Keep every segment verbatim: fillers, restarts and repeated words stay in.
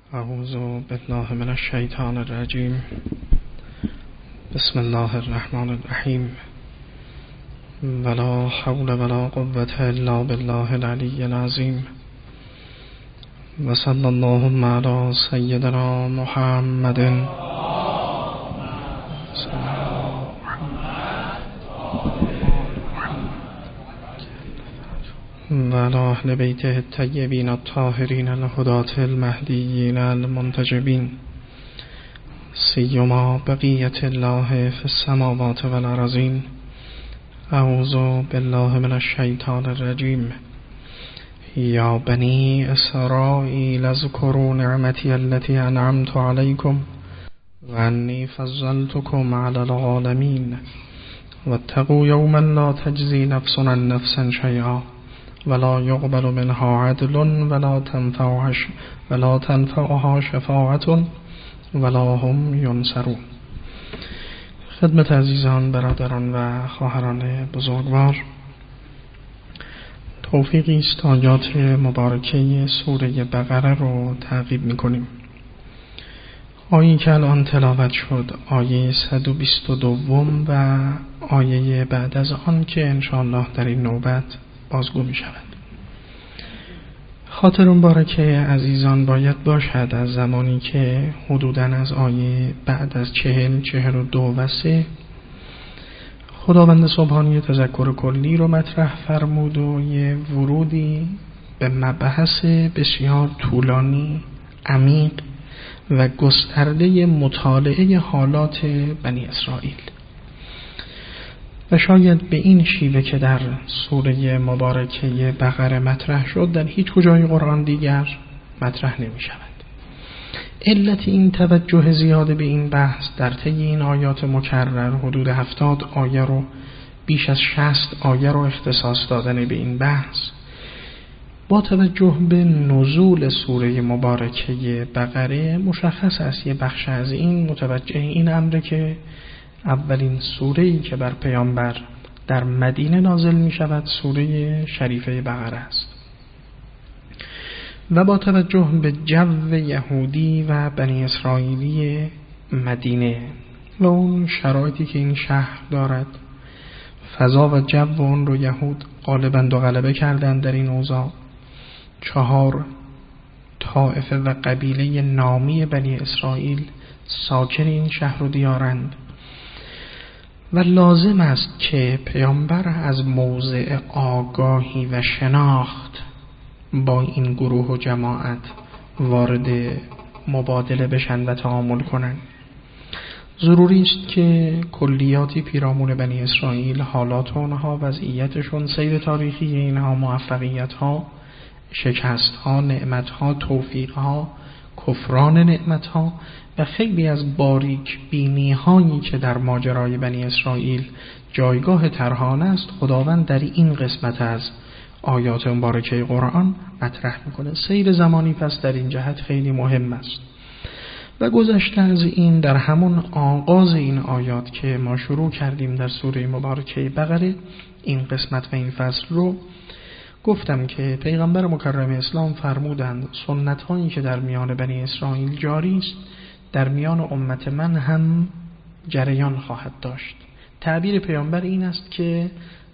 اعوذ بالله من الشیطان الرجیم. بسم الله الرحمن الرحیم. ولا حول ولا قوة الا بالله العلی العظیم. و صلی اللهم علی سیدنا محمد و علی اهل بیته الطیبین الطاهرین الهداة المهدیین المنتجبین، سیما بقیة الله فی السماوات والارضین. اعوذ بالله من الشیطان الرجیم. یا بنی اسرائیل اذکروا نعمتی التي انعمت علیکم و انی فضلتکم علی العالمین واتقوا یوما لا تجزی نفس عن نفس شیئا ولا يقبل منها عدل ولا تنفعها ولا تنفعها شفاعة ولا هم ينصرون. خدمت عزیزان، برادران و خواهران بزرگوار، توفیقی است آیات مبارکه سوره بقره رو تعقیب می‌کنیم. آیه که الان تلاوت شد، آیه صد و بیست و دو و آیه بعد از آن که انشاءالله در این نوبت بازگو می شود. خاطر مبارکه عزیزان باید باشد از زمانی که حدوداً از آیه بعد از چهل، چهل و دو و سه خداوند سبحانی تذکر کلی رو مطرح فرمود و یه ورودی به مبحث بسیار طولانی، عمیق و گسترده مطالعه حالات بنی اسرائیل. و شاید به این شیوه که در سوره مبارکه بقره مطرح شد در هیچ کجای قرآن دیگر مطرح نمی شود. علت این توجه زیاده به این بحث در طی این آیات مکرر، حدود هفتاد آیه رو، بیش از شصت آیه رو اختصاص دادن به این بحث، با توجه به نزول سوره مبارکه بقره مشخص است. یه بخش از این متوجه این امره که اولین سوره‌ای که بر پیامبر در مدینه نازل می شود سوره شریفه بقره است و با توجه به جو یهودی و بنی اسرائیلی مدینه و اون شرایطی که این شهر دارد، فضا و جو اون رو یهود غالباً و غلبه کردند. در این اوضاع چهار طائفه و قبیله نامی بنی اسرائیل ساکن این شهر و دیارند و لازم است که پیامبر از موضع آگاهی و شناخت با این گروه و جماعت وارد مبادله بشن و تعامل کنند. ضروری است که کلیاتی پیرامون بنی اسرائیل، حالات اونها، وضعیتشون، سیر تاریخی اینها، موفقیت‌ها، شکست‌ها، نعمت‌ها، توفیق‌ها، کفران نعمت‌ها و خیلی از باریک بینی هایی که در ماجرای بنی اسرائیل جایگاه ترهانه است، خداوند در این قسمت از آیات مبارکه قرآن مطرح میکنه. سیر زمانی پس در این جهت خیلی مهم است. و گذشته از این، در همون آغاز این آیات که ما شروع کردیم در سوره مبارکه بقره، این قسمت و این فصل رو گفتم که پیغمبر مکرم اسلام فرمودند سنت هایی که در میان بنی اسرائیل جاری است در میان امت من هم جریان خواهد داشت. تعبیر پیامبر این است که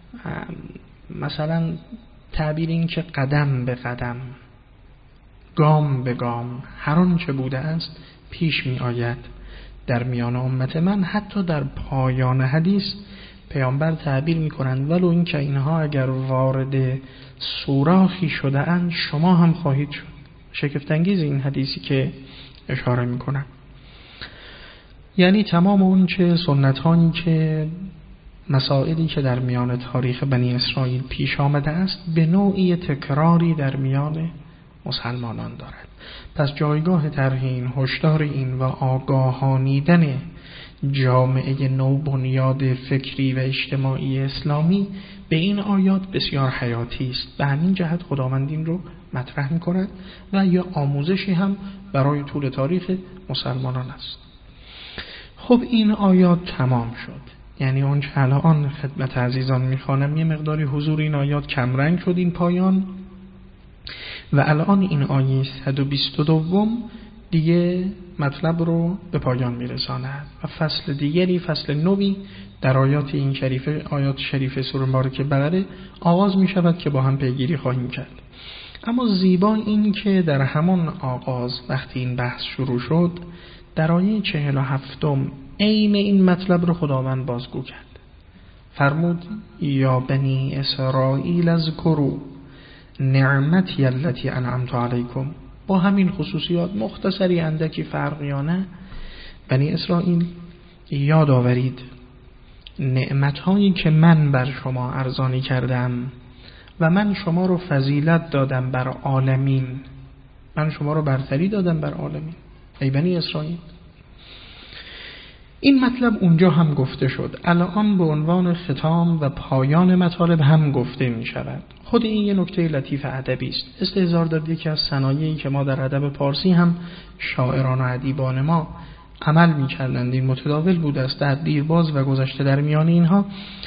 مثلا تعبیر این که قدم به قدم، گام به گام، هر آنچه بوده است پیش می آید در میان امت من. حتی در پایان حدیث پیامبر تعبیر می کنند ولو این که اینها اگر وارد سوراخی شده اند شما هم خواهید شد. شگفت‌انگیز این حدیثی که اشاره می کنند. یعنی تمام اون چه سنت هایی که مسائلی که در میان تاریخ بنی اسرائیل پیش آمده است به نوعی تکراری در میان مسلمانان دارد. پس جایگاه طرح این، هشدار این و آگاهانیدن جامعه نو بنیاد فکری و اجتماعی اسلامی به این آیات بسیار حیاتی است. به همین جهت خداوند این رو مطرح می‌کند و یا آموزشی هم برای طول تاریخ مسلمانان است. خب این آیات تمام شد. یعنی اون که الان خدمت عزیزان میخوانم یه مقداری حضور این آیات کمرنگ شد این پایان و الان این آیه صد و بیست و دو دیگه مطلب رو به پایان میرساند و فصل دیگری، فصل نوی در آیات این شریفه، آیات شریفه سوره مبارکه بقره آغاز می شود که با هم پیگیری خواهیم کرد. اما زیبا این که در همان آغاز وقتی این بحث شروع شد در آیه چهل و هفتم عین این مطلب رو خداوند بازگو کرد. فرمود یا بنی اسرائیل اذکروا نعمتی التي انعمت علیکم. با همین خصوصیات مختصری اندکی فرقیانه بنی اسرائیل یاد آورید نعمت‌هایی که من بر شما ارزانی کردم و من شما رو فضیلت دادم بر عالمین، من شما رو برتری دادم بر عالمین ای بنی اسرائیل. این مطلب اونجا هم گفته شد، الان به عنوان ختام و پایان مطالب هم گفته می شود. خود این یه نکته لطیف ادبی است. استحضار دارد یکی از صنایعی که ما در ادب پارسی هم شاعران و ادیبان ما عمل می کردند، این متداول بود است در دیرباز و گذشته در میان اینها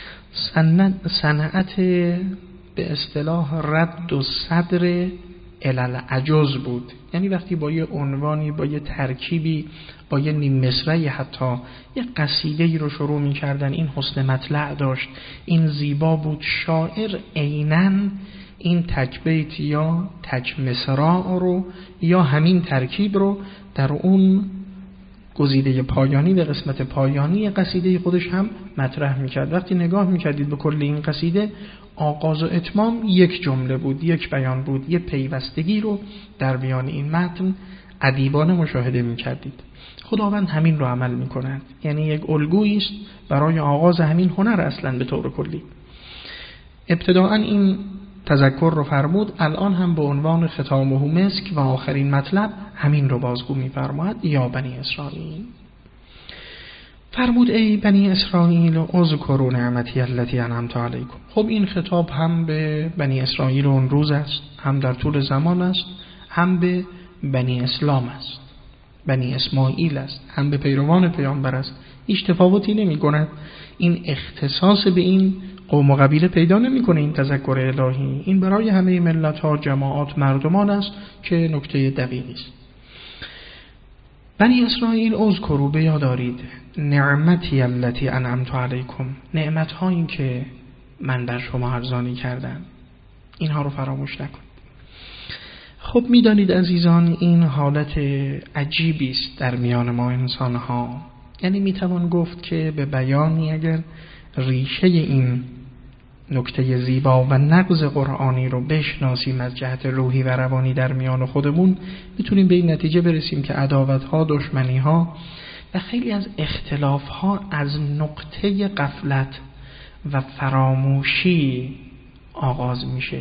صنعت به اصطلاح رد و صدر علل عجز بود. یعنی وقتی با یه عنوانی، با یه ترکیبی، با یه نیم مصرعی حتی یه قصیده‌ای رو شروع می‌کردن، این حسن مطلع داشت، این زیبا بود، شاعر عیناً این تک بیت یا تک مصرع رو یا همین ترکیب رو در اون گزیده پایانی به قسمت پایانی قصیده خودش هم مطرح می‌کرد. وقتی نگاه می‌کردید به کل این قصیده آغاز و اتمام یک جمله بود، یک بیان بود، یک پیوستگی رو در میان این متن ادیبانه مشاهده می‌کردید. خداوند همین رو عمل می‌کند، یعنی یک الگویی است برای آغاز همین هنر اصلاً به طور کلی. ابتداءً این تذکر رو فرمود، الان هم به عنوان ختامه مسک و آخرین مطلب همین رو بازگو می‌فرماید یا بنی اسرائیل. فرمود ای بنی اسرائیل اذکروا نعمتی التي انعمت علیکم. خب این خطاب هم به بنی اسرائیل اون روز است، هم در طول زمان است، هم به بنی اسلام است، بنی اسماعیل است، هم به پیروان پیامبر است. هیچ تفاوتی نمی‌کند. این اختصاص به این قوم و قبیله پیدا نمی‌کنه. این تذکر الهی این برای همه ملت‌ها، جماعات، مردمان است که نکته دقیقی است. بنی اسرائیل اذکروا به یاد دارید نعمتی التي انعمت علیکم، نعمت‌هایی که من بر شما ارزانی کردم، اینها رو فراموش نکنید. خب می‌دانید عزیزان این حالت عجیبی است در میان ما انسان‌ها. یعنی میتوان گفت که به بیانی اگر ریشه این نکته زیبا و نغز قرآنی رو بشناسیم از جهت روحی و روانی در میان خودمون، میتونیم به این نتیجه برسیم که عداوت‌ها، دشمنی‌ها و خیلی از اختلاف‌ها از نقطه غفلت و فراموشی آغاز میشه.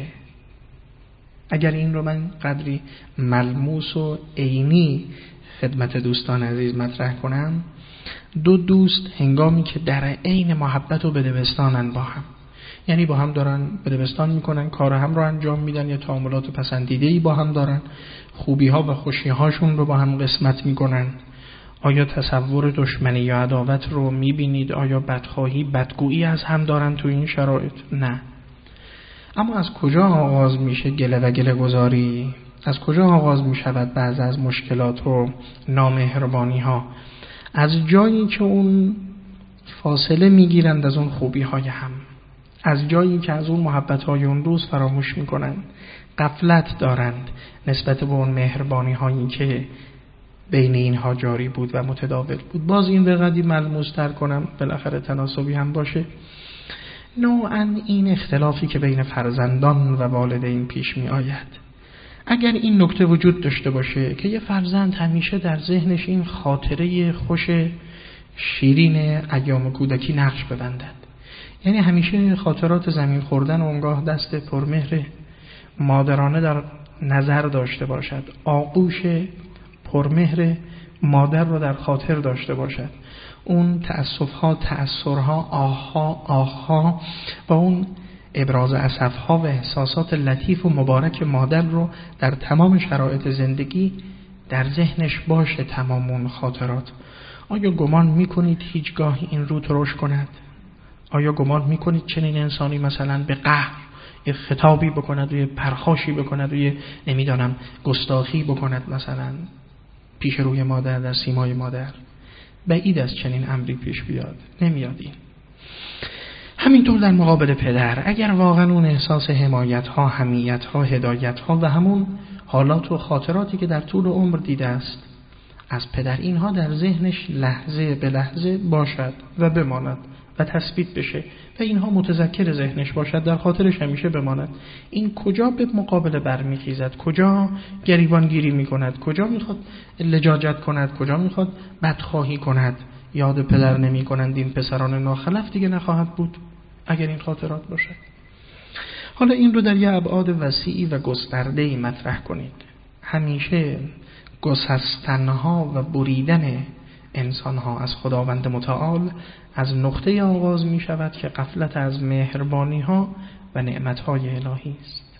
اگر این رو من قدری ملموس و عینی خدمت دوستان عزیز مطرح کنم، دو دوست هنگامی که در عین محبت و بدبستانن با هم، یعنی با هم دارن بدبستان میکنن، کار هم رو انجام میدن، یا تعاملات پسندیده‌ای با هم دارن، خوبی‌ها و خوشی‌هاشون رو با هم قسمت میکنن. آیا تصور دشمنی یا عداوت رو میبینید؟ آیا بدخواهی، بدگویی از هم دارن تو این شرایط؟ نه. اما از کجا آغاز میشه گله و گله گذاری؟ از کجا آغاز میشود بعض از مشکلات و نامهربانی ها؟ از جایی که اون فاصله میگیرند از اون خوبی های هم، از جایی که از اون محبت های اون روز فراموش میکنند، غفلت دارند نسبت به اون مهربانی هایی که بین اینها جاری بود و متداول بود. باز این به قدری ملموس تر کنم بالاخره تناسبی هم باشه، نوعاً این اختلافی که بین فرزندان و والدین پیش می آید، اگر این نکته وجود داشته باشه که یه فرزند همیشه در ذهنش این خاطره خوش شیرین ایام کودکی نقش ببندد، یعنی همیشه خاطرات زمین خوردن و اونگاه دست پرمهر مادرانه در نظر داشته باشد، آغوش پرمهر مادر رو در خاطر داشته باشد، اون تأسف‌ها، تأثرها، آه‌ها، آه‌ها و اون ابراز اسف‌ها و احساسات لطیف و مبارک مادر رو در تمام شرایط زندگی در ذهنش باشه. تمام اون خاطرات. آیا گمان میکنید هیچگاه این رو ترش کند؟ آیا گمان میکنید چنین انسانی مثلا به قهر یه خطابی بکند و یه پرخاشی بکند و یه نمیدانم گستاخی بکند مثلا؟ پیش روی مادر، در سیمای مادر. بعید از چنین امری پیش بیاد، نمیاد این. همینطور در مقابل پدر، اگر واقعا اون احساس حمایت ها، حمیت ها، هدایت ها و همون حالات و خاطراتی که در طول عمر دیده است از پدر، اینها در ذهنش لحظه به لحظه باشد و بماند و تثبیت بشه و اینها متذکر ذهنش باشد، در خاطرش همیشه بماند، این کجا به مقابله برمیخیزد، کجا گریبانگیری میکند، کجا میخواد لجاجت کند، کجا میخواد بدخواهی کند. یاد پدر نمی کنند این پسران ناخلف دیگه نخواهد بود اگر این خاطرات باشد. حالا این رو در یه ابعاد وسیعی و گسترده‌ای مطرح کنید. همیشه گسستنها و بریدن انسانها از خداوند متعال از نقطه آغاز می شود که غفلت از مهربانی ها و نعمت های الهی است.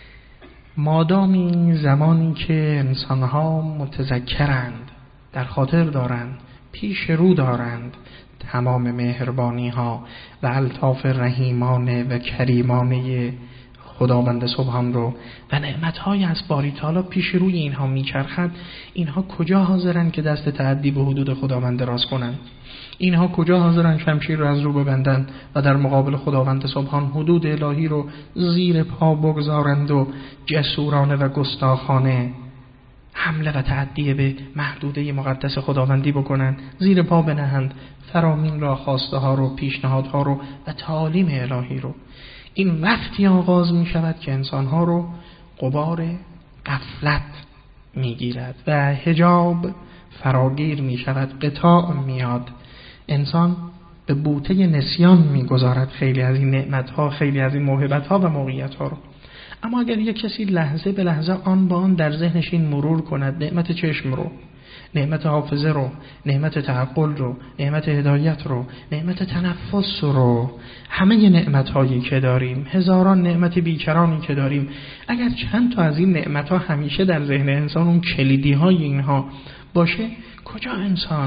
مادامی زمانی که انسانها متذکرند، در خاطر دارند، پیش رو دارند تمام مهربانی ها و الطاف رحیمانه و کریمانه خداوند سبحان رو و نعمت‌های از باری تعالی پیش روی اینها میچرخد، اینها کجا حاضرن که دست تعدی به حدود خداوند دراز کنن؟ اینها کجا حاضرن شمشیر رو از رو ببندن و در مقابل خداوند سبحان حدود الهی رو زیر پا بگذارند و جسورانه و گستاخانه حمله و تعدیه به محدوده مقدس خداوندی بکنن، زیر پا بنهند فرامین را، خواسته ها رو، پیشنهادها رو و تعالیم الهی رو. این وقتی آغاز می شود که انسانها رو غبار غفلت می گیرد و حجاب فراگیر می شود، قطاع میاد، انسان به بوته نسیان می گذارد خیلی از این نعمتها، خیلی از این موهبتها و موقعیتها رو. اما اگر یک کسی لحظه به لحظه آن با آن در ذهنش این مرور کند، نعمت چشم رو، نعمت حافظه رو، نعمت تعقل رو، نعمت هدایت رو، نعمت تنفس رو، همه نعمت‌هایی که داریم، هزاران نعمت بیکرانی که داریم، اگر چند تا از این نعمت‌ها همیشه در ذهن انسان اون کلیدی‌های اینها باشه، کجا انسان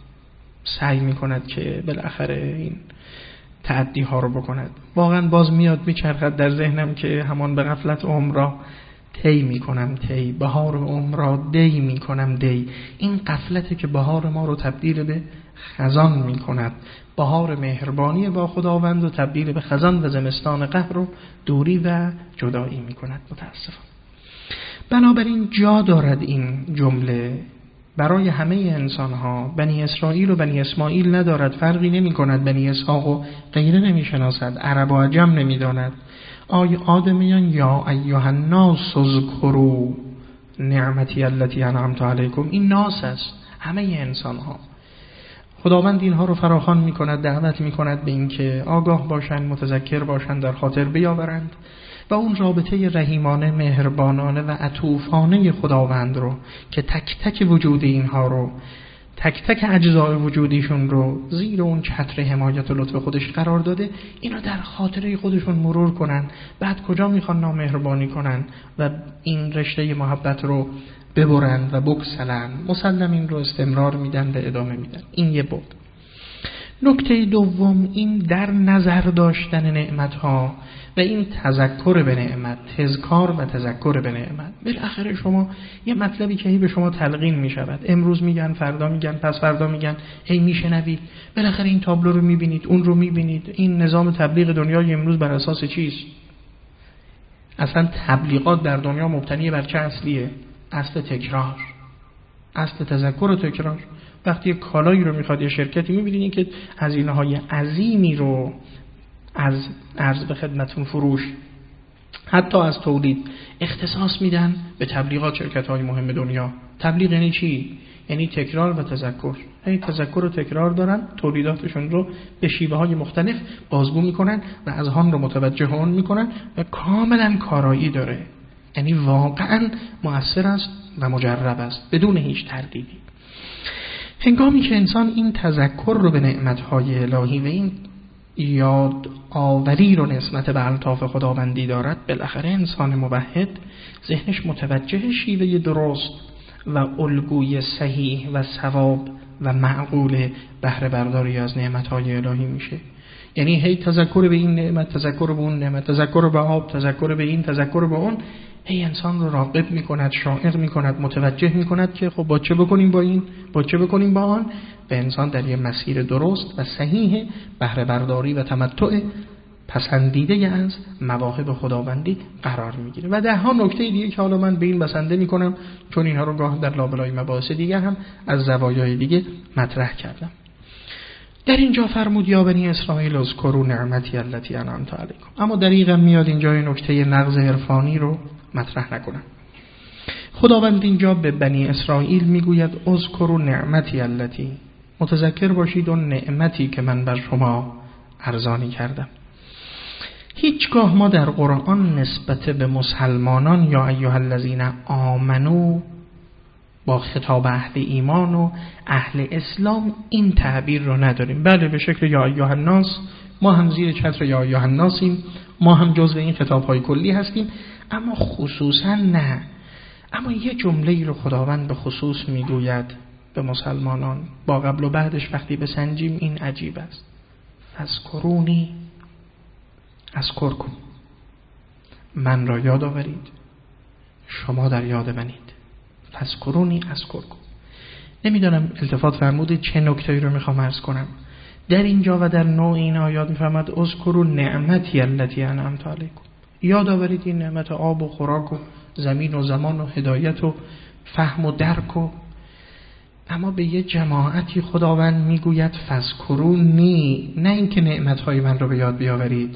سعی می‌کند که بالاخره این تعدی ها رو بکند؟ واقعا باز میاد میچرخد در ذهنم که همان به غفلت عمر را طی میکنم طی، بهار عمر را دی میکنم دی. این غفلته که بهار ما رو تبدیل به خزان میکند، بهار مهربانی با خداوند رو تبدیل به خزان و زمستان قهر و دوری و جدایی میکند متاسفانه. بنابراین جا دارد این جمله برای همه انسان ها. بنی اسرائیل و بنی اسماعیل ندارد، فرقی نمی کند، بنی اسحاق و غیره نمی شناسد، عرب و عجم نمی داند. آی آدمیان یا ایها الناس اذکروا نعمتی التي انعمت علیکم، این ناس است، همه انسان ها. خداوند اینها رو فراخوان می کند، دعوت می کند به این که آگاه باشند، متذکر باشند، در خاطر بیاورند و اون رابطه رحیمانه، مهربانانه و عطوفانه خداوند رو که تک تک وجود اینها رو، تک تک اجزای وجودیشون رو زیر اون چتر حمایت و لطف خودش قرار داده، اینو در خاطره خودشون مرور کنن. بعد کجا میخوان نامهربانی کنن و این رشته محبت رو ببرن و بکسلن، مسلم این رو استمرار میدن و ادامه میدن. این یه بود. نکته دوم، این در نظر داشتن نعمت‌ها و این تذکر به نعمت، تذکار و تذکر به نعمت. بالاخره شما یه مطلبی که هی به شما تلقین می شود، امروز میگن، فردا میگن، پس فردا میگن، هی میشنوید، بالاخره این تابلو رو میبینید، اون رو میبینید. این نظام تبلیغ دنیای امروز بر اساس چیست؟ اصلا تبلیغات در دنیا مبتنی بر چه اصلیه؟ اصل تکرار، اصل تذکر و تکرار. وقتی یک کالایی رو میخواد یه شرکتی، میبینید که هزینه‌های عظیمی رو از عرض به خدمتون فروش، حتی از تولید، اختصاص میدن به تبلیغات شرکت‌های مهم دنیا. تبلیغ یعنی چی؟ یعنی تکرار و تذکر. یعنی تذکر و تکرار دارن، تولیداتشون رو به شیوه‌های مختلف بازگو میکنن و اذهان رو متوجه اون میکنن و کاملا کارایی داره. یعنی واقعا مؤثر است و مجرب است بدون هیچ تردیدی. هنگامی که انسان این تذکر رو به نعمت‌های الهی و این یاد آوری رو نسبت به الطاف خداوندی دارد، بالاخره انسان موحد ذهنش متوجه شیوه درست و الگوی صحیح و ثواب و معقول بهره برداری از نعمت‌های الهی میشه. یعنی هی تذکر به این نعمت، تذکر به اون نعمت، تذکر به آب، تذکر به این، تذکر به اون، هی انسان رو راغب میکند، شائق میکند، متوجه میکند که خب با چه بکنیم با این، با چه بکنیم با آن، به انسان در یه مسیر درست و صحیح بهره برداری و تمتع پسندیده از مواهب خداوندی قرار میگیره. و ده ها نکته دیگه که حالا من به این بسنده میکنم، چون اینها رو گاه در لابلای مباحث دیگه هم از زوایای دیگه مطرح کردم. در اینجا فرمود یا بنی اسرائیل اذکروا نعمتی التي انعمت علیکم. اما دقیقاً میاد اینجا نکته نقض عرفانی رو مطرح نکنم. خداوند اینجا به بنی اسرائیل میگوید اذکروا نعمتی التي، متذکر باشید اون نعمتی که من بر شما ارزانی کردم. هیچگاه ما در قرآن نسبت به مسلمانان یا ایها الذین آمنو با خطاب اهل ایمان و اهل اسلام این تعبیر رو نداریم. بله به شکل یا ایها الناس، ما هم زیر چتر یا ایها الناسیم، ما هم جزو این خطاب‌های کلی هستیم، اما خصوصا نه. اما یه جمله‌ای رو خداوند به خصوص میگوید به مسلمانان، با قبل و بعدش وقتی بسنجیم این عجیب است. فذکرونی اذکرکم، من را یاد آورید شما در یاد منید. فذکرونی اذکرکم. نمیدونم التفات فرمودید چه نکته‌ای رو میخوام عرض کنم. در اینجا و در نوع این آیات میفرماد اذکروا نعمتی التي انعمت علیکم، یاد آورید این نعمت آب و خوراک و زمین و زمان و هدایت و فهم و درک و. اما به یه جماعتی خداوند میگوید فذکرونی، نه اینکه نعمت‌های من رو به یاد بیاورید،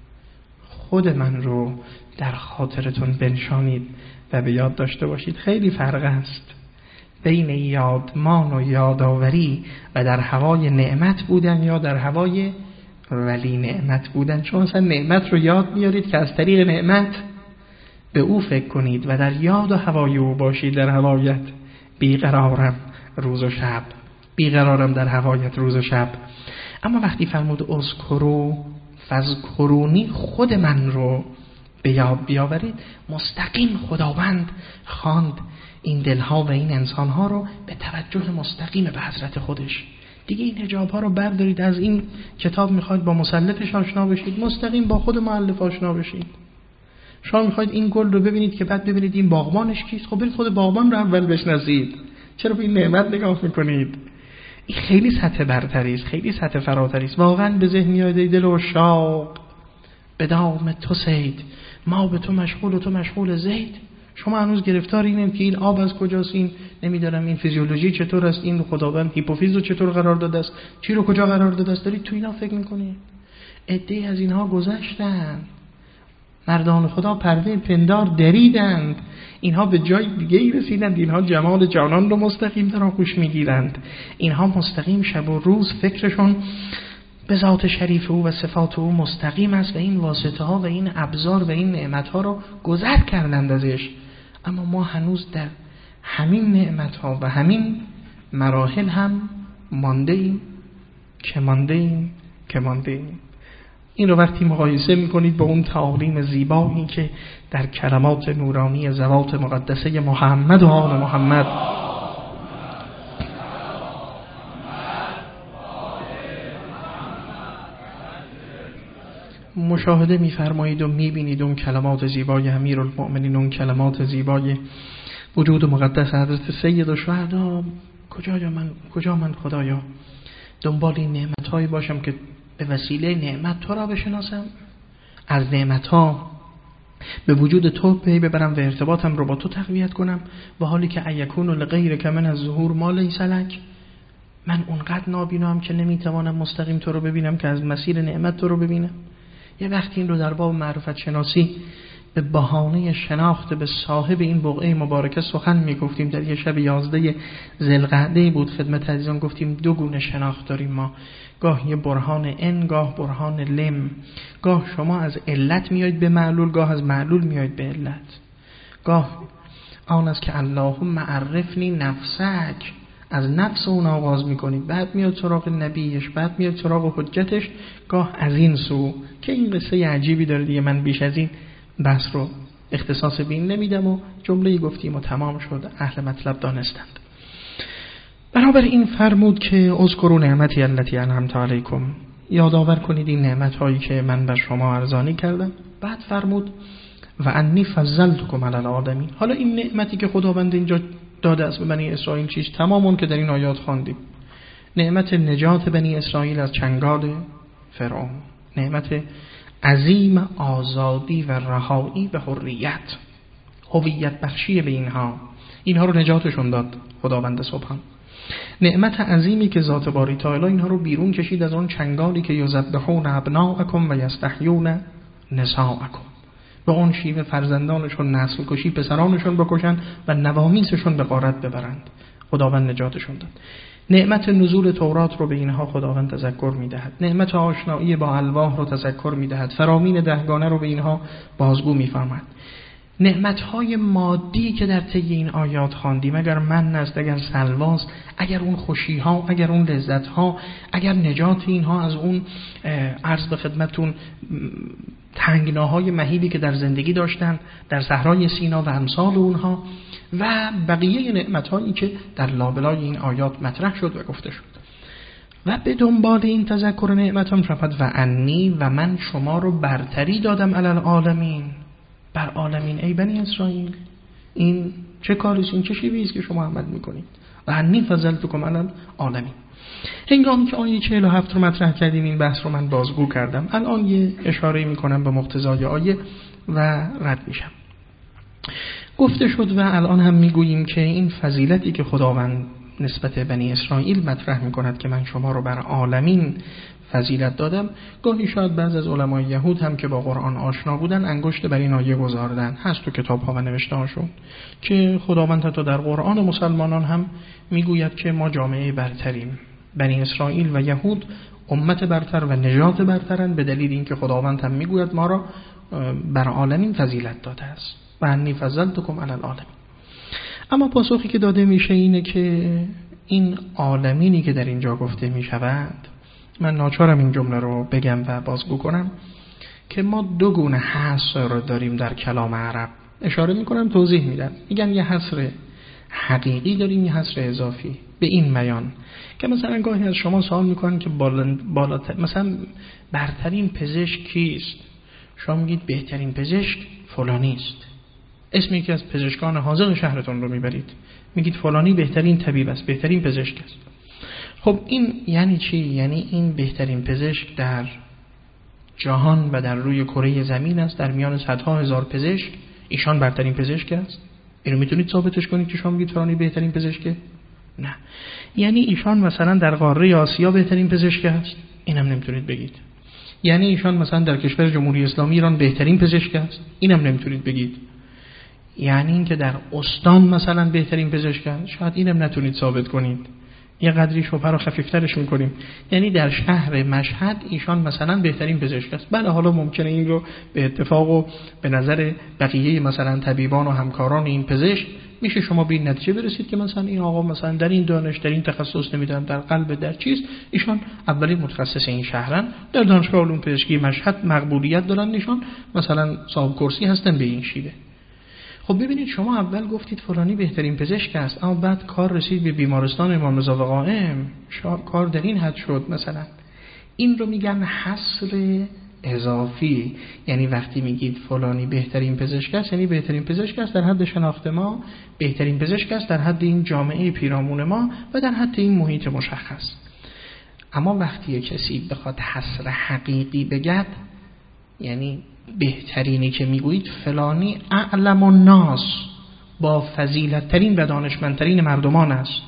خود من رو در خاطرتون بنشانید و به یاد داشته باشید. خیلی فرق است بین یادمان و یادآوری و در هوای نعمت بودن یا در هوای ولی نعمت بودن. چون مثلا نعمت رو یاد میارید که از طریق نعمت به او فکر کنید و در یاد و هوای او باشید. در هوایت بیقرارم روز و شب، بیقرارم در هوایت روز و شب. اما وقتی فرمود اذکروا فذکرونی، خود من رو به یاد بیاورید، مستقیم خداوند خواند این دلها و این انسانها رو به توجه مستقیم به حضرت خودش. دیگه این حجابها رو بردارید. از این کتاب میخواید با مسلطش آشنا بشید، مستقیم با خود مؤلف آشنا بشید. شما میخواید این گل رو ببینید که بعد ببینید این باغبانش کیست، خب برید خود باغبان رو اول بشناسید. چرا به این نعمت نگاه میکنید؟ این خیلی سطح برتری است، خیلی سطح فراتری است. واقعا به ذهن میاد دل و شاق به دام تو سید، ما به تو مشغول و تو مشغول زید. شما هنوز گرفتار اینید که این آب از کجاست، این نمیدونم این فیزیولوژی چطور است، این خداوند هیپوفیز رو چطور قرار داده است، چی رو کجا قرار داده است، دارید تو اینا فکر میکنید. عده‌ای از اینها گذشتن، مردان خدا پرده پندار دریدند، اینها به جای دیگه ای رسیدند. اینها جمال جانان رو مستقیم در آغوش میگیرند. اینها مستقیم شب و روز فکرشون به ذات شریف او و صفات او مستقیم است و این واسطه ها و این ابزار و این نعمت ها رو گذر کردند ازش. اما ما هنوز در همین نعمت ها و همین مراحل هم مانده ایم که مانده ایم که مانده ایم. این رو وقتی مقایسه میکنید با اون تعالیم زیبایی که در کلمات نورانی ذوات مقدسه محمد و آل محمد مشاهده میفرمایید و میبینید، اون کلمات زیبای امیرالمؤمنین، اون کلمات زیبای وجود مقدس حضرت سید الشهدا، کجا من کجا من خدایا دنبال این نعمت‌هایی باشم که به وسیله نعمت تو را بشناسم، از نعمت‌ها به وجود تو پی ببرم و ارتباطم رو با تو تقویت کنم، و حالی که ایکون لغیرک من از ظهور ما لیس لک، من اونقدر نابینام که نمیتوانم مستقیم تو رو ببینم که از مسیر نعمت تو رو ببینم. یه وقتی این رو در باب معرفت شناسی به بهانه شناخت به صاحب این بقعه مبارکه سخن میگفتیم. در یه شب یازده ذوالقعده بود، خدمت عزیزان گفتیم دو گونه شناخت داریم ما، گاه یه برهان ان، گاه برهان لم. گاه شما از علت میایید به معلول، گاه از معلول میایید به علت. گاه آن است که اللهم عرفنی نفسک، از نفس اون آغاز میکنید، بعد میاد سراغ نبیش، بعد میاد سراغ حجتش. گاه از این سو که این قصه عجیبی داره دیگه، من بیش از این بحث رو اختصاص بین نمیدم و جمله‌ای گفتیم و تمام شد، اهل مطلب دانستند. بنابراین فرمود که اذکروا نعمتی التي انعمت علیکم، یادآور کنید این نعمت‌هایی که من بر شما ارزانی کردم. بعد فرمود و انی فضلتکم علی العالمین. حالا این نعمتی که خداوند اینجا داده است به بنی اسرائیل چیست؟ تمام اون که در این آیات خواندیم. نعمت نجات بنی اسرائیل از چنگال فرعون، نعمت عظیم آزادی و رهایی و حریت، هویت بخشی به اینها، اینها رو نجاتشون داد خداوند سبحان. نعمت عظیمی که ذات باری تعالی اینها رو بیرون کشید از اون چنگالی که یذبحون ابناءکم و یستحیون نساءکم، به اون شیوه فرزندانشون نسل کشی، پسرانشون بکشن و نوامیسشون به غارت ببرند. خداوند نجاتشون داد. نعمت نزول تورات رو به اینها خداوند تذکر میدهد. نعمت آشنایی با الواح رو تذکر میدهد. فرامین دهگانه رو به اینها بازگو میفرماید. نعمت‌های مادی که در طی این آیات خواندیم، اگر من است، اگر سلواست، اگر اون خوشی‌ها، اگر اون لذت‌ها، اگر نجات اینها از اون عرض به خدمتتون تنگناهای مهیبی که در زندگی داشتن در صحرای سینا و امثال اونها و بقیه نعمت‌هایی که در لابلای این آیات مطرح شد و گفته شد. و به دنبال این تذکر نعمتم رفت و انی و من شما رو برتری دادم علی العالمین، بر عالمین ای بنی اسرائیل. این چه کاریست؟ این چه شیوهی است که شما عمل میکنید؟ و انی فضلتکم علی العالمین. هنگامی که آیه چهل و هفت رو مطرح کردیم این بحث رو من بازگو کردم. الان یه اشاره میکنم به مقتضای آیه و رد میشم. گفته شد و الان هم میگوییم که این فضیلتی که خداوند نسبت بنی اسرائیل مطرح میکند که من شما رو بر عالمین فضیلت دادم، گاهی شاید بعض از علمای یهود هم که با قرآن آشنا بودن انگشت بر این آیه گذاردن، هست تو کتاب ها و نوشته هاشون که خداوند حتی در قرآن مسلمانان هم میگوید که ما جامعه برتریم. بنی اسرائیل و یهود امت برتر و نجات برترن، به دلیل اینکه خداوند هم میگوید ما را بر عالمین فضیلت داده است و انی فضلتکم علی العالمین. اما پاسخی که داده میشه اینه که این عالمینی که در اینجا گفته میشود، من ناچارم این جمله رو بگم و بازگو کنم که ما دو گونه حصر رو داریم در کلام عرب. اشاره میکنم توضیح میدم. میگن یه حصر حقیقی داریم، یه حصر اضافی. به این میان که مثلا گاهی از شما سوال میکنن که بالا بالاتر مثلا برترین پزشک کیست؟ شما میگید بهترین پزشک فلانی است. اسم یکی از پزشکان حاضق شهرتون رو میبرید، میگید فلانی بهترین طبیب است، بهترین پزشک است. خب این یعنی چی؟ یعنی این بهترین پزشک در جهان و در روی کره زمین است، در میان صدها هزار پزشک ایشان برترین پزشک است. اینو میتونید ثابتش کنید که شما میگید فلانی بهترین پزشکه؟ نه. یعنی ایشان مثلا در قاره آسیا بهترین پزشک است؟ اینم نمیتونید بگید. یعنی ایشان مثلا در کشور جمهوری اسلامی ایران بهترین پزشک است؟ اینم نمیتونید بگید. یعنی اینکه در استان مثلا بهترین پزشک است؟ شاید اینم نتونید ثابت کنید. یه قدری شبهه رو خفیفترش میکنیم. یعنی در شهر مشهد ایشان مثلا بهترین پزشک است. بله حالا ممکنه این رو به اتفاق و به نظر بقیه مثلا طبیبان و همکاران این پزشک میشه شما به این نتیجه برسید که مثلا این آقا مثلا در این دانش در این تخصص نمیدونم در قلب در چیز ایشان اولین متخصص این شهرن، در دانشگاه علوم پزشکی مشهد مقبولیت دارن، ایشان مثلا صاحب کرسی هستن به این شیوه. خب ببینید شما اول گفتید فلانی بهترین پزشک است، اما بعد کار رسید به بیمارستان امام رضا و قائم، کار در این حد شد مثلا. این رو میگن حصر اضافی. یعنی وقتی میگید فلانی بهترین پزشک است، یعنی بهترین پزشک است در حد شناخت ما، بهترین پزشک است در حد این جامعه پیرامون ما و در حد این محیط مشخص. اما وقتی کسی بخواد حصر حقیقی بگد، یعنی بهترینی که میگویید فلانی اعلم الناس، با فضیلت ترین و دانشمندترین مردمان است.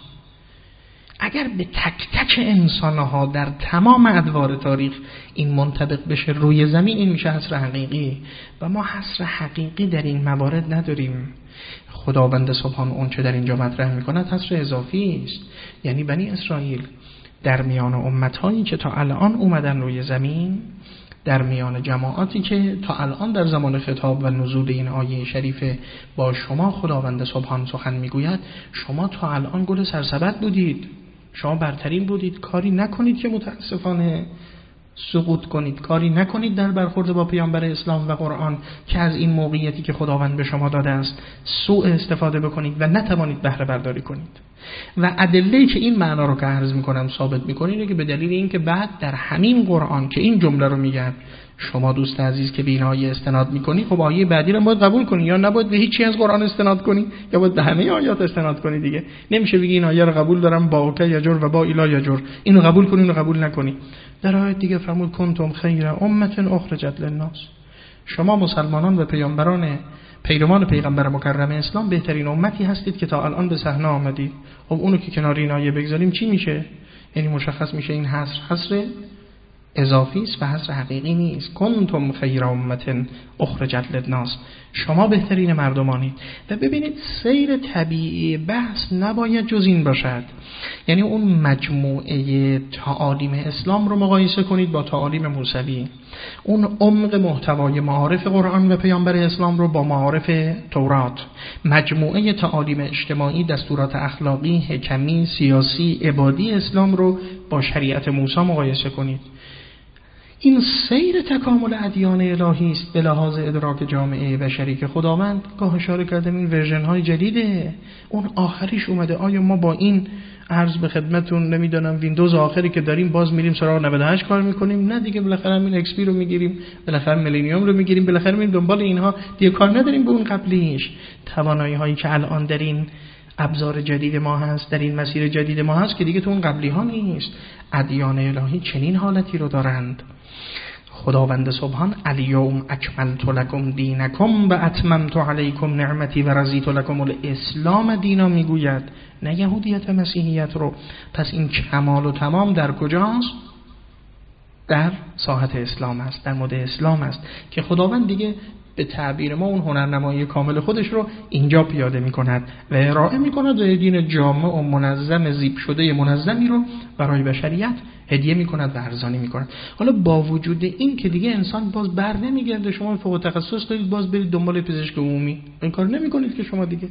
اگر به تک تک انسانها در تمام ادوار تاریخ این منطبق بشه روی زمین، این میشه حصر حقیقی و ما حصر حقیقی در این موارد نداریم. خداوند سبحان اون چه در اینجا مطرح میکند حصر اضافی است. یعنی بنی اسرائیل در میان امتهایی که تا الان اومدن روی زمین، در میان جماعاتی که تا الان در زمان خطاب و نزول این آیه شریفه با شما خداوند سبحان سخن میگوید، شما تا الان گل سرسبد بودید، شما برترین بودید. کاری نکنید که متاسفانه سقوط کنید، کاری نکنید در برخورد با پیامبر اسلام و قرآن که از این موقعیتی که خداوند به شما داده است سوء استفاده بکنید و نتوانید بهره برداری کنید. و ادله‌ای که این معنا رو که عرض میکنم ثابت میکنه اینه که به دلیل اینکه بعد در همین قرآن که این جمله رو میگن شما دوست عزیز که به این آیه استناد میکنی، خب آیه بعدی رو باید قبول کنی، یا نباید به هیچ چیز از قرآن استناد کنی یا باید به همه آیات استناد کنی دیگه. نمیشه بگی این آیه رو قبول دارم با اوکی یجر و با الا یجر، اینو قبول کنی اینو قبول نکنی. در آیه دیگه فرمود کنتم خیر امه اخرجت للناس، شما مسلمانان و پیامبران پیروان پیغمبر مکرم اسلام بهترین امتی هستید که تا الان به صحنه آمدید. خب اونو که کنار این آیه بگذاریم چی میشه؟ یعنی مشخص میشه این حصر حصر اضافی است و حصر حقیقی نیست. کنتم خیر امه اخرجت للناس، شما بهترین مردمانید. و ببینید سیر طبیعی بحث نباید جز این باشد، یعنی اون مجموعه تعالیم اسلام رو مقایسه کنید با تعالیم موسوی، اون عمق محتوای معارف قرآن و پیامبر اسلام رو با معارف تورات، مجموعه تعالیم اجتماعی، دستورات اخلاقی، حکمی، سیاسی، عبادی اسلام رو با شریعت موسی مقایسه کنید. این سیر تکامل ادیان الهی است به لحاظ ادراک جامعه بشری که خداوند گاه اشاره کردم این ورژن های جدیده، اون آخریش اومده. آیا ما با این عرض به خدمتون نمیدونم ویندوز آخری که داریم باز میریم سراغ نود و هشت کار میکنیم؟ نه دیگه، بالاخره همین ایکس پی رو میگیریم، بالاخره میلینیوم رو میگیریم، بالاخره میریم دنبال اینها دیگه، کار نداریم به اون قبلیش. توانایی هایی که الان در این ابزار جدید ما هست، در این مسیر جدید ما هست که دیگه تو اون قبلی ها نیست. ادیان الهی چنین حالتی رو دارند. خداوند سبحان الیوم اکملت لکم دینکم و اتممت علیکم نعمتی و رضیت لکم الاسلام دینا میگوید، نه یهودیت و مسیحیت رو. پس این کمال و تمام در کجاست؟ در ساحت اسلام است، در مورد اسلام است که خداوند دیگه به تعبیر ما اون هنرنمایی کامل خودش رو اینجا پیاده می کند و ارائه می کند و دین جامع و منظم زیب شده منظمی رو برای بشریت هدیه می کند و ارزانی می کند. حالا با وجود این که دیگه انسان باز بر نمی گرده، شما فوق تخصص دارید باز برید دنبال پزشک عمومی، این کار نمی کنید که شما دیگه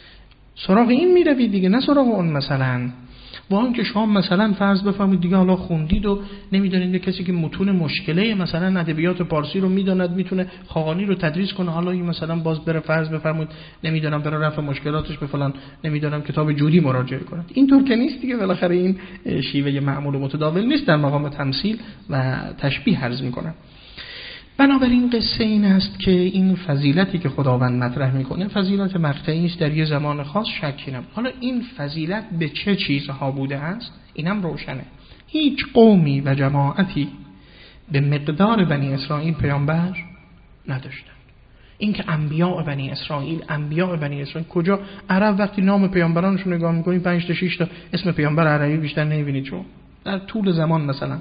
سراغ این می روید دیگه، نه سراغ اون. مثلا با اون که شما مثلا فرض بفهمید دیگه حالا خوندید و نمیدونید کسی که متون مشکله مثلا ادبیات پارسی رو میداند میتونه خاقانی رو تدریس کنه، حالا این مثلا باز بره فرض بفرمایید نمیدونم برای رفع مشکلاتش به فلان نمیدونم کتاب جودی مراجعه کنه. اینطور که نیست دیگه، بالاخره این شیوه معمول و متداول نیست، در مقام تمثیل و تشبیه عرض میکنم. بنابراین قصه این است که این فضیلتی که خداوند مطرح میکنه فضیلت مقطعی است در یه زمان خاص، شکی نم. حالا این فضیلت به چه چیزها بوده است اینم روشنه. هیچ قومی و جماعتی به مقدار بنی اسرائیل پیامبر نداشتن. این که انبیاء بنی اسرائیل انبیاء بنی اسرائیل کجا؟ عرب وقتی نام پیامبرانشون نگاه میکنید پنج تا شش تا اسم پیامبر عربی بیشتر نمیبینید. چون در طول زمان مثلا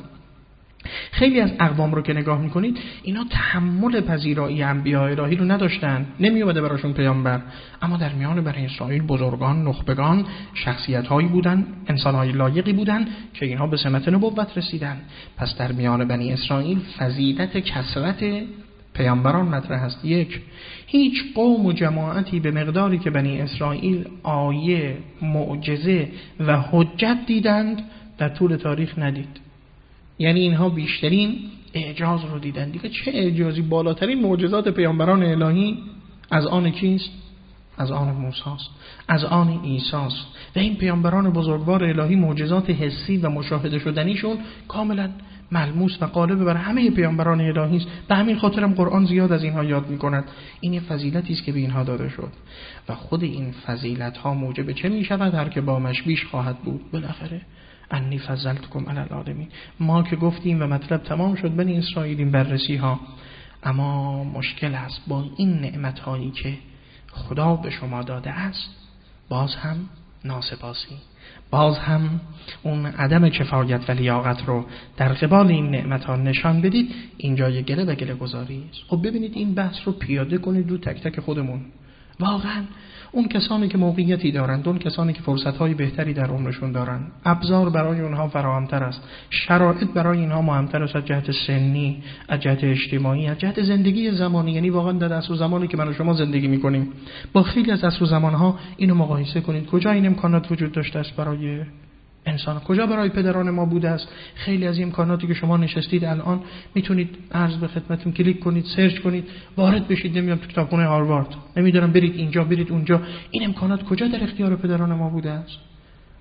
خیلی از اقوام رو که نگاه میکنید اینا تحمل پذیرایی انبیاء الهی رو نداشتن، نمی اومده براشون پیامبر. اما در میان بنی اسرائیل بزرگان، نخبگان، شخصیت هایی بودن، انسان های لایقی بودن که اینها به سمت نبوت رسیدن. پس در میان بنی اسرائیل فضیلت کثرت پیامبران مطرح است. یک، هیچ قوم و جماعتی به مقداری که بنی اسرائیل آیه، معجزه و حجت دیدند در طول تاریخ ندید. یعنی اینها بیشترین اعجاز رو دیدن دیگه. چه اعجازی؟ بالاترین معجزات پیامبران الهی از آن کیست؟ از آن موسی است، از آن عیسی است. و این پیامبران بزرگوار الهی معجزات حسی و مشاهده شدنیشون کاملا ملموس و غالب بر همه پیامبران الهی است. به همین خاطر هم قرآن زیاد از اینها یاد می‌کند. این فضیلتی است که به اینها داده شد و خود این فضیلت ها موجب چه می‌شود؟ هر که با مشبیش خواهد بود بالاخره انی فضلتکم علی العالمین. ما که گفتیم و مطلب تمام شد بنی اسرائیل این بررسی ها، اما مشکل است با این نعمت هایی که خدا به شما داده است باز هم ناسپاسی، باز هم اون عدم کفایت و لیاقت رو در قبال این نعمت ها نشان بدید. اینجا یه گله و گله گذاری است. خب ببینید این بحث رو پیاده کنید رو تک تک خودمون. واقعا اون کسانی که موقعیتی دارند، اون کسانی که فرصت‌های بهتری در عمرشون دارند، ابزار برای اونها فراهم‌تر است، شرایط برای اینها مهمتر است از جهت سنی، از جهت اجتماعی، از جهت زندگی زمانی. یعنی واقعا در عصر و زمانی که من و شما زندگی می‌کنیم با خیلی از عصر و زمان‌ها اینو مقایسه کنید. کجا این امکانات وجود داشته است برای انسان؟ کجا برای پدران ما بوده است؟ خیلی از امکاناتی که شما نشستید الان میتونید عرض به خدمتتون کلیک کنید، سرچ کنید، وارد بشید، نمیدونم تو کتابخونه هاروارد، نمیدونم برید اینجا برید اونجا. این امکانات کجا در اختیار پدران ما بوده است؟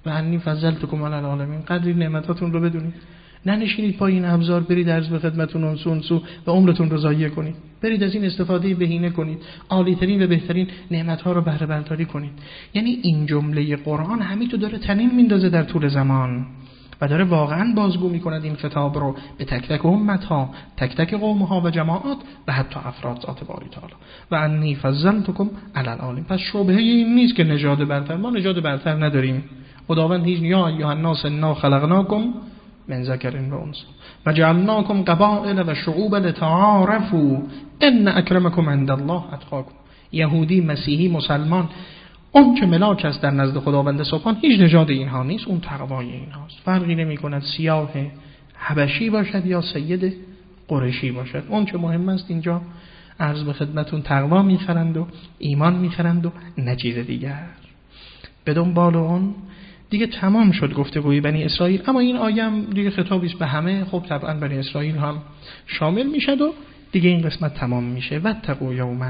و انی فضلتکم علی العالمین، قدر نعمتاتون رو بدونید. ننشینید پای این ابزار برید عرض به خدمتتون اونسو اونسو و عمرتون رو ضایع کنید. برید از این استفاده بهینه کنید، عالی‌ترین و بهترین نعمت‌ها رو بهره برداری کنید. یعنی این جمله قرآن همین تو داره تنین میندازه در طول زمان و داره واقعا بازگو میکند این خطاب رو به تک تک امت‌ها، تک تک قوم‌ها و جماعات و حتی افراد ذات باری تعالی. و انی فضلتکم علی العالمین. پس شبهه این نیست که نژاد برتر، ما نژاد برتر نداریم. خداوند هیچ یا ایها الناس انا خلقناکم من ذکر و انثی و جعلناکم قبائل و شعوبا لتعارفوا ان اکرمکم عند الله اتقاکم. یهودی، مسیحی، مسلمان، اون که ملاک است در نزد خداوند سبحان، هیچ نژاد اینها نیست، اون تقوای اینهاست. فرقی نمی کند سیاه حبشی باشد یا سید قریشی باشد. اون چه مهم است اینجا عرض به خدمتون تقوا میخرند و ایمان میخرند و نه چیز دیگر. به دنبال اون دیگه تمام شد گفتگوی بنی اسرائیل. اما این آیه هم دیگه خطابی است به همه. خب طبعا بنی اسرائیل هم شامل میشه و دیگه این قسمت تمام میشه. واتقوا یوما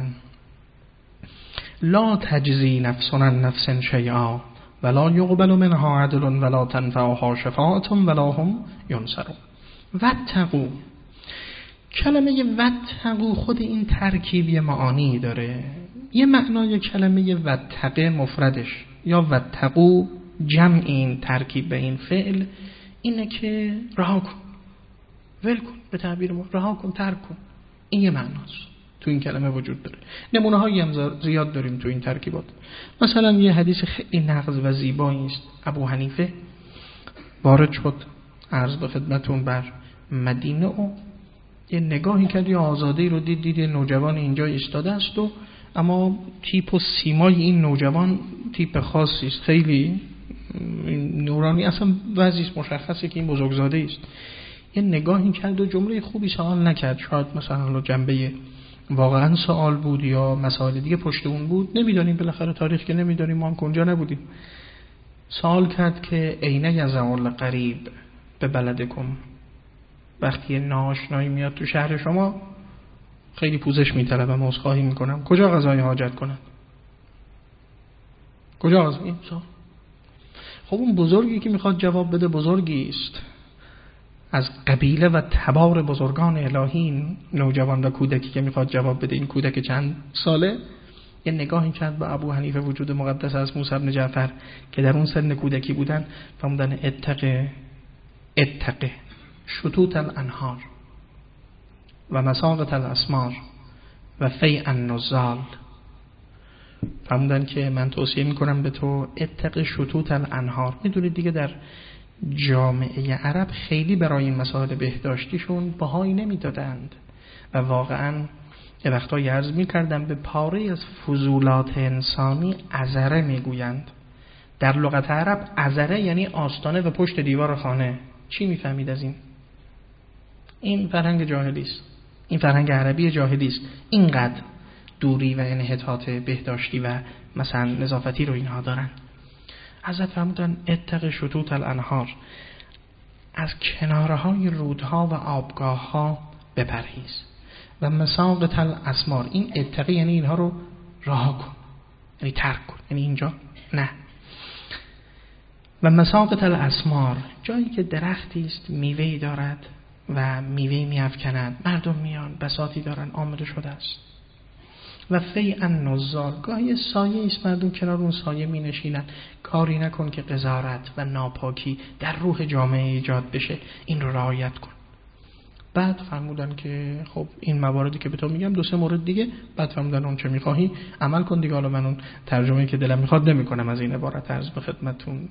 لا تجزی نفس عن نفس شیئا ولا یقبل منها عدل ولا تنفعها شفاعة ولا هم ینصرون. واتقوا، کلمه واتقوا خود این ترکیبی معانی داره. یه معنای کلمه واتقه مفردش یا واتقوا جمع این ترکیب به این فعل اینه که رها کن، ول کن، به تعبیر ما رها کن، ترک کن. این یه معناست تو این کلمه وجود داره. نمونه هایی هم زیاد داریم تو این ترکیبات. مثلا یه حدیث خیلی نغز و زیبایی است. ابو حنیفه وارد شد عرض به خدمتون بر مدینه و یه نگاهی کرد، یه آزاده‌ای رو دید، دید نوجوان اینجا ایستاده است و اما تیپ و سیمای این نوجوان تیپ خاصی است، خیلی نورانی، اصلا وضعیت مشخصه که این بزرگزاده است. یه نگاهی کرد و جمله خوبی سوال نکرد. شاید مثلا جنبه واقعا سوال بود یا مسائل دیگه پشت اون بود، نمیدونیم، بالاخره تاریخ که نمیدونیم، ما هم کنجا نبودیم. سوال کرد که عین یزعل قریب به بلدکم، وقتی ناآشنایی میاد تو شهر شما خیلی پوزش میطلبم، عذرخواهی میکنم، کجا قضای حاجت کنن؟ کجا قضای این سوال؟ خب اون بزرگی که میخواد جواب بده بزرگی است، از قبیله و تبار بزرگان الهی. نوجوان و کودکی که میخواد جواب بده، این کودک چند ساله، یه نگاهی کرد به ابو حنیفه وجود مقدس از موسی بن جعفر که در اون سن کودکی بودن، فرمودن اتقه اتقه شطوط الانهار و مساقط الاسمار و فیء النزال. فرمودن که من توصیه میکنم به تو اتقه شطوط الانهار. میدونید دیگه در جامعه عرب خیلی برای این مسائل بهداشتیشون بهایی نمیدادند و واقعا یه وقتا عرض میکردم به پاره از فضولات انسانی عذره میگویند. در لغت عرب عذره یعنی آستانه و پشت دیوار خانه. چی میفهمید از این؟ این فرهنگ جاهلی است، این فرهنگ عربی جاهلی است. اینقدر دوری و انحطاط بهداشتی و مثلا نظافتی رو اینها دارن. حضرت فرمودن اتق شطوط الانهار، از کنارهای رودها و آبگاهها بپرهیز و مساقط الاسمار. این اتقی یعنی اینها رو رها کن، یعنی ترک کن، یعنی اینجا نه. و مساقط الاسمار، جایی که درختی است میوه‌ای دارد و میوه‌ای میافکند، مردم میان بساطی دارن آماده شده است. و فیء النزال، گاهی سایه است، مردم کنار اون سایه می نشینن. کاری نکن که قذارت و ناپاکی در روح جامعه ایجاد بشه، این رو رعایت کن. بعد فرمودن که خب این مواردی که به تو میگم، دو سه مورد دیگه. بعد فرمودن اون چه میخواهی عمل کن دیگه. حالا من اون ترجمه‌ای که دلم میخواد نمیکنم از این عبارت عرض به خدمتتون.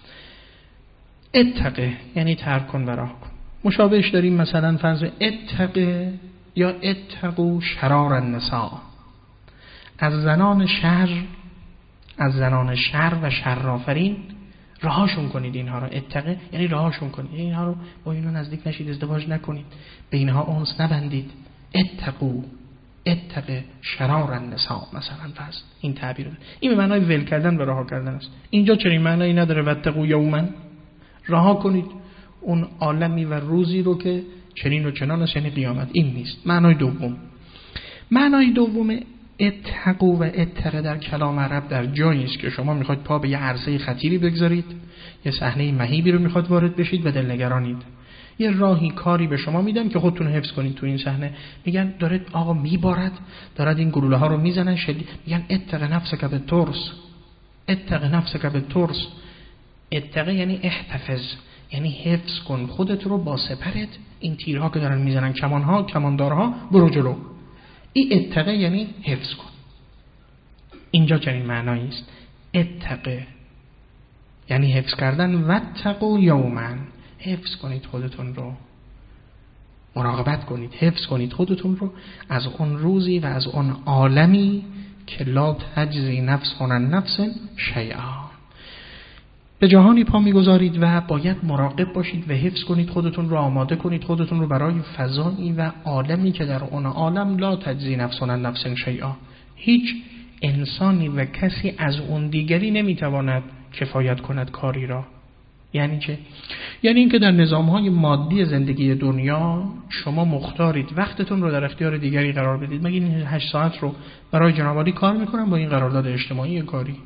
اتقه یعنی ترک کن و رها کن. مشابهش داریم مثلا فرض اتقه یا اتقوا شرار النساء، از زنان شر، از زنان شر و شرآفرین رهاشون کنید. اینها رو اتقه یعنی رهاشون کنید، اینها رو با اینها نزدیک نشید، ازدواج نکنید، به اینها انس نبندید. اتقوا اتقه شرار النساء مثلا فرض این تعبیر ده. این به معنای ول کردن و رها کردن است. اینجا چنین معنایی نداره واتقوا یوما، رها کنید اون عالمی و روزی رو که چنین و چنان است، یعنی قیامت. این نیست معنای دوم. معنای دوم اتقوا و اتقه در کلام عرب در جایی است که شما میخواید پا به یه عرصه خطیری بگذارید، یه صحنه مهیبی رو میخواد وارد بشید و دلنگرانید، یه راهی کاری به شما میدن که خودتون حفظ کنید تو این صحنه. میگن داره آقا میبارد، دارد این گلوله ها رو میزنن شدید، میگن اتق نفسک بالترس، اتق نفسک بالترس. اتق یعنی احتفظ، یعنی حفظ کن خودت رو با سپرت، این تیرها که دارن میزنن، کمانها، کماندارها، برو جلو. این اتق یعنی حفظ کن. اینجا چنین معنایی است. اتق یعنی حفظ کردن، واتقوا یوما، حفظ کنید خودتون رو، مراقبت کنید، حفظ کنید خودتون رو از اون روزی و از اون عالمی که لا تجزی نفس عن نفس شیئا. به جهانی پا میگذارید و باید مراقب باشید و حفظ کنید خودتون رو، آماده کنید خودتون رو برای فضایی و عالمی که در اون عالم لا تجزی نفس عن نفس شیئا، هیچ انسانی و کسی از اون دیگری نمیتواند کفایت کند کاری را. یعنی چه؟ یعنی اینکه در نظام‌های مادی زندگی دنیا شما مختارید وقتتون رو در اختیار دیگری قرار بدید. مگه این هشت ساعت رو برای جناب عالی کار میکنم با این قرارداد اجتماعی کاری؟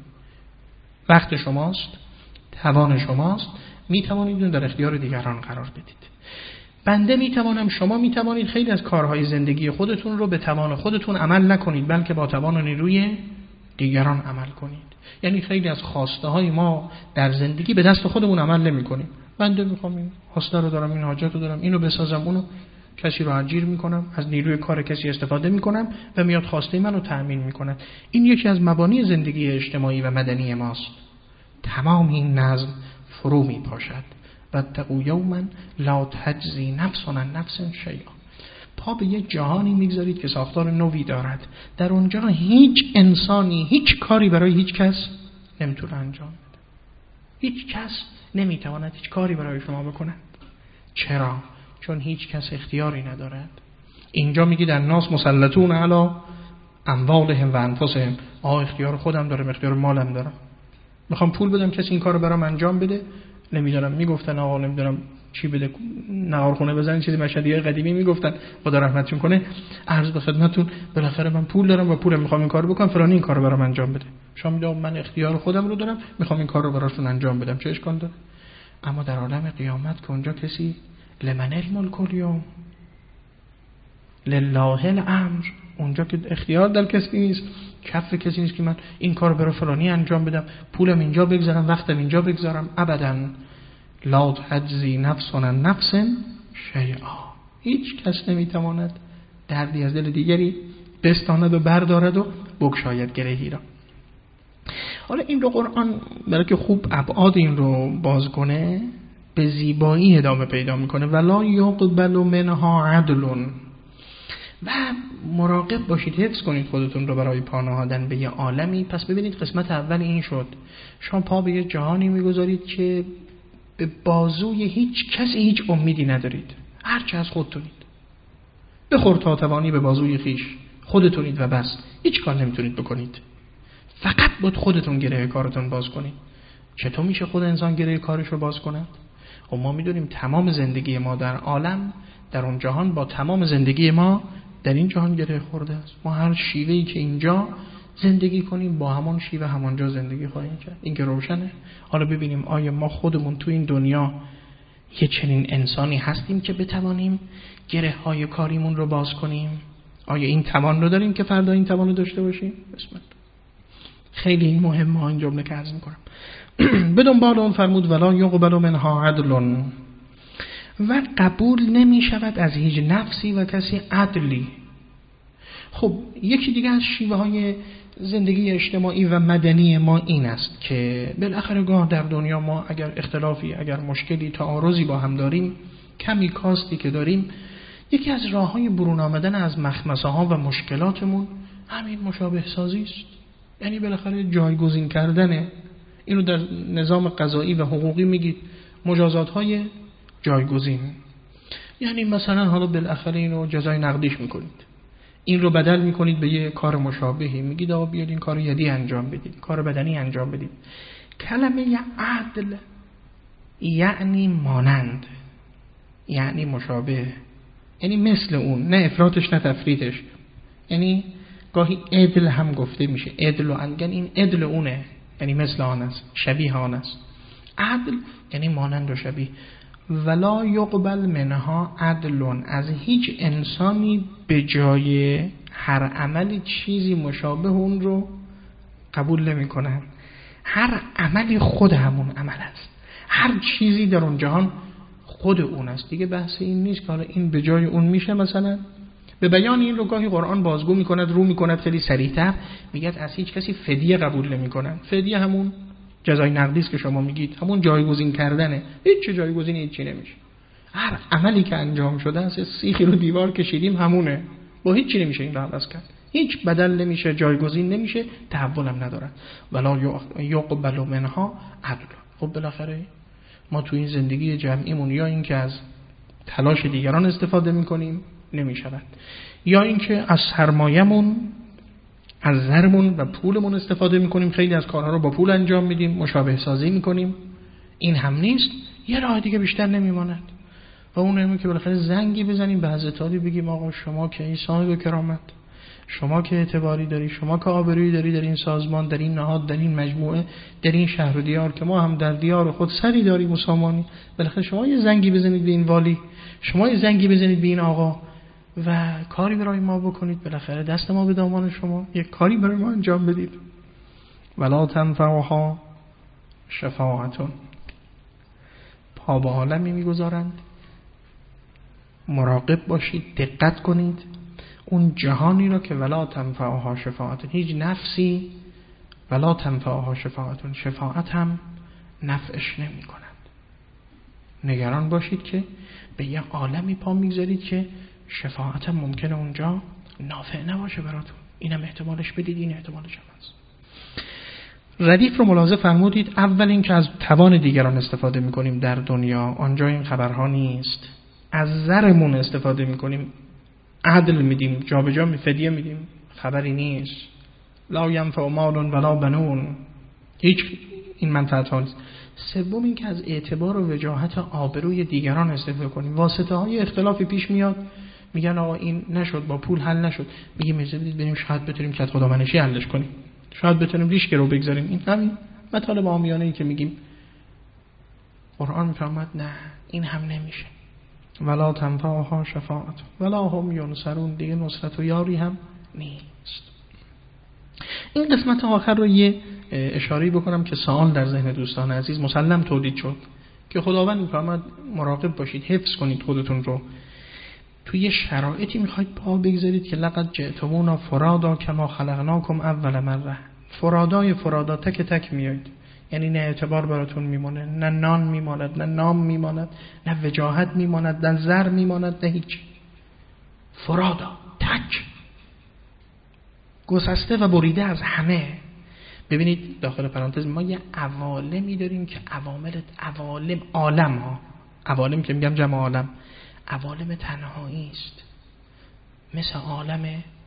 وقت شماست، توان شماست، میتوانید اون در اختیار دیگران قرار بدید. بنده میتوانم، شما میتوانید خیلی از کارهای زندگی خودتون رو به توان خودتون عمل نکنید، بلکه با توان و نیروی دیگران عمل کنید. یعنی خیلی از خواسته های ما در زندگی به دست خودمون عمل نمی کنیم. بنده میخوام این خواسته رو دارم، این حاجت رو دارم، اینو بسازم، اونو کسی رو اجیر میکنم، از نیروی کار کسی استفاده میکنم و میاد خواسته منو تأمین میکنه. این یکی از مبانی زندگی اجتماعی و مدنی ماست. تمام این نظم فرو میپاشد. واتقوا یوما لا تجزی نفس عن نفس شیئا. پا به یک جهانی میگذارید که ساختار نوی دارد. در اونجا هیچ انسانی هیچ کاری برای هیچ کس نمیتونه انجام بده. هیچ کس نمیتواند هیچ کاری برای شما بکنه. چرا؟ چون هیچ کس اختیاری ندارد. اینجا میگی در ناس مسلطون علی اموالهم و انفسهم. آه اختیار خودم دارم، اختیار مالم دارم. میخوام پول بدم کسی این کارو برام انجام بده، نمیدونم. میگفتن آقا نمیدونم چی بده، نهارخونه بزنین، چیزی مشهدیه قدیمی میگفتن، خدا رحمتشون کنه. عرض به خدمتتون بالاخره من پول دارم و پولم میخوام این کارو بکنم، فلانی این کارو برام انجام بده. شما میگید من اختیار خودم رو دارم، میخوام این کارو براشون انجام بدم، چه اشکال داره؟ اما در عالم قیامت که اونجا کسی لمن الملک الیوم لله الامر، اونجا که اختیار در کسی نیست، کف کسی نیست که من این کارو برای فلانی انجام بدم، پولم اینجا بگذارم، وقتم اینجا بگذارم. ابداً لا تجزی نفس عن نفس شیئا. هیچ کس نمیتواند دردی از دل دیگری بستاند و بردارد و بگشاید گرهی را. حالا این رو قرآن برای که خوب ابعاد این رو باز کنه به زیبایی ادامه پیدا میکنه. ولا یقبل منها عدل. و مراقب باشید، حفظ کنید خودتون رو برای پا نهادن به یه عالمی. پس ببینید قسمت اول این شد، شما پا به یه جهانی میگذارید که به بازوی هیچ کسی هیچ امیدی ندارید، هرچه از خودتونید، بخور تا توانی به بازوی خیش، خودتونید و بس، هیچ کار نمیتونید بکنید، فقط باید خودتون گره کارتون باز کنید. چطور میشه خود انسان گره کارش رو باز کند؟ و ما میدونیم تمام زندگی ما در عالم، در اون جهان با تمام زندگی ما در این جهان گره خورده است. ما هر شیوهی که اینجا زندگی کنیم با همان شیوه همانجا زندگی خواهیم کرد. این که روشنه. حالا ببینیم آیا ما خودمون تو این دنیا یه چنین انسانی هستیم که بتوانیم گره های کاریمون رو باز کنیم؟ آیا این توان رو داریم که فردا این توان رو داشته باشیم؟ بسم خیلی این مهمه این جمله که عرض میکنم. به دنبال اون فرمود ولا یقبل منها عدل، و قبول نمی شود از هیچ نفسی و کسی عدلی. خب یکی دیگه از شیوه های زندگی اجتماعی و مدنی ما این است که بالاخره گاه در دنیا ما اگر اختلافی، اگر مشکلی، تعارضی با هم داریم، کمی کاستی که داریم، یکی از راه های برون آمدن از مخمسه ها و مشکلاتمون همین مشابه سازی است. یعنی بالاخره جایگزین کردنه. اینو در نظام قضایی و حقوقی میگید مجازات های جایگزین. یعنی مثلا حالا بالاخره اینو جزای نقدیش میکنید، این رو بدل میکنید به یه کار مشابهی، میگید آقا بیاید این کارو یدی انجام بدید، کار بدنی انجام بدید. کلمه عدل یعنی مانند، یعنی مشابه، یعنی مثل اون، نه افراطش نه تفریطش. یعنی گاهی عدل هم گفته میشه، عدل و انگن، این عدل اونه، یعنی مثل آن است، شبیه آن است. عدل یعنی مانند و شبیه. ولا یقبل منها عدل، از هیچ انسانی به جای هر عملی چیزی مشابه اون رو قبول نمی کنن. هر عملی خود همون عمل است، هر چیزی در اون جهان خود اون است. دیگه بحث این نیست که حالا این به جای اون میشه. مثلا به بیان این رو گاهی قرآن بازگو میکند، رو میکند خیلی صریح‌تر، میگه از هیچ کسی فدیه قبول نمیکنن. فدیه همون جزای نقدی است که شما میگید، همون جایگزین کردنه. هیچ جایگزین هیچی نمیشه. هر عملی که انجام شده است، سیخی رو دیوار کشیدیم همونه، با هیچ چی نمیشه این رو عوض کرد، هیچ بدل نمیشه، جایگزین نمیشه، تحول هم ندارد. ولا یقبل منها عدل. خب بالاخره ما تو این زندگی جمعیمون یا این که از تلاش دیگران استفاده میکنیم نمیشود، یا این که از سرمایه‌مون، از زرمون و پولمون استفاده میکنیم، خیلی از کارها رو با پول انجام میدیم، مشابه سازی میکنیم، این هم نیست. یه راه دیگه بیشتر نمیماند و اون اینه که بالاخره زنگی بزنیم به حضرت علی، بگیم آقا شما که این صاحب کرامت، شما که اعتباری داری، شما که آبرویی داری در این سازمان، در این نهاد، در این مجموعه، در این شهر و دیار که ما هم در دیار خود سری داریم مسامانی، بالاخره شما یه زنگی بزنید به این والی، شما یه زنگی بزنید به این آقا و کاری برای ما بکنید، بالاخره دست ما به دامان شما، یک کاری برای ما انجام بدید. ولا تنفعها شفاعتون. پا به عالمی میگذارند، مراقب باشید، دقت کنید اون جهانی را که ولا تنفعها شفاعتون، هیچ نفسی ولا تنفعها شفاعتون، شفاعت هم نفعش نمی کند. نگران باشید که به یه عالمی پا میگذارید که شفاعت هم ممکنه اونجا نافع نباشه براتون. اینم احتمالش بدید، این احتمالش هم هست. ردیف رو ملاحظه فرمودید. اول این که از توان دیگران استفاده میکنیم در دنیا، آنجا این خبرها نیست. از زرمون استفاده میکنیم، عدل میدیم، جابجا می فدیه میدیم، خبری نیست. لا ینفع مال ولا بنون، هیچ این منفعت ها نیست. سوم این که از اعتبار و وجاهت آبروی دیگران استفاده کنیم. واسطه های اختلافی پیش میاد، میگن آقا این نشد، با پول حل نشد، میگیم میذارید بریم شاید بتونیم که خدا منشی حلش کنیم، شاید بتونیم ریش رو بگذاریم. این همین مطالب عامیانه ای که میگیم. قرآن میفرماد نه، این هم نمیشه. ولا تنفعها شفاعت ولا هم ینصرون، دیگه نصرت و یاری هم نیست. این قسمت آخر رو یه اشاره بکنم که سوال در ذهن دوستان عزیز مسلم تولید شد که خداوند میفرماد مراقب باشید، حفظ کنید خودتون رو. توی شرایطی میخواید پا بگذارید که لقد جئتمونا فرادا کما خلقناکم اول مره، فرادای فرادا، تک تک میایید، یعنی نه اعتبار براتون میمونه، نه نان میماند، نه نام میماند، نه وجاهت میماند، نه زر میماند، نه هیچ. فرادا، تک، گسسته و بریده از همه. ببینید داخل پرانتز ما یه عوالمی داریم که عوامل عوالم عالم ها، عوالم که میگم جمع عالم، عوالم تنهایی است، مثل عالم